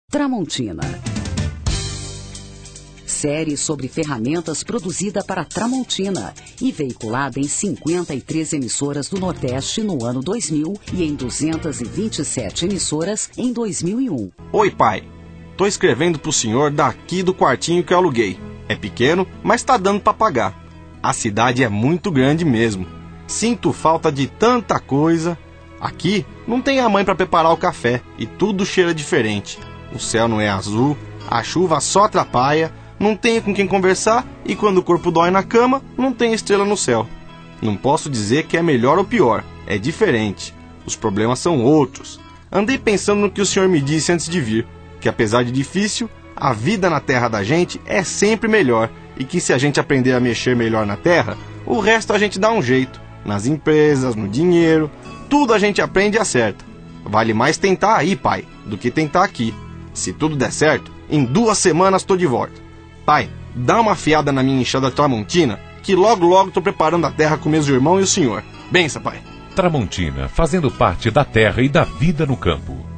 Tramontina. Série sobre ferramentas produzida para Tramontina e veiculada em 53 emissoras do Nordeste no ano 2000 e em 227 emissoras em 2001. Oi, pai. Tô escrevendo pro senhor daqui do quartinho que eu aluguei. É pequeno, mas tá dando pra pagar. A cidade é muito grande mesmo. Sinto falta de tanta coisa. Aqui não tem a mãe pra preparar o café e tudo cheira diferente. O céu não é azul, a chuva só atrapalha, não tenho com quem conversar e quando o corpo dói na cama, não tem estrela no céu. Não posso dizer que é melhor ou pior, é diferente. Os problemas são outros. Andei pensando no que o senhor me disse antes de vir, que apesar de difícil, a vida na terra da gente é sempre melhor e que se a gente aprender a mexer melhor na terra, o resto a gente dá um jeito. Nas empresas, no dinheiro, tudo a gente aprende e acerta. Vale mais tentar aí, pai, do que tentar aqui. Se tudo der certo, em 2 semanas tô de volta. Pai, dá uma afiada na minha enxada Tramontina, que logo tô preparando a terra com meus irmãos e o senhor. Bença, pai. Tramontina, fazendo parte da terra e da vida no campo.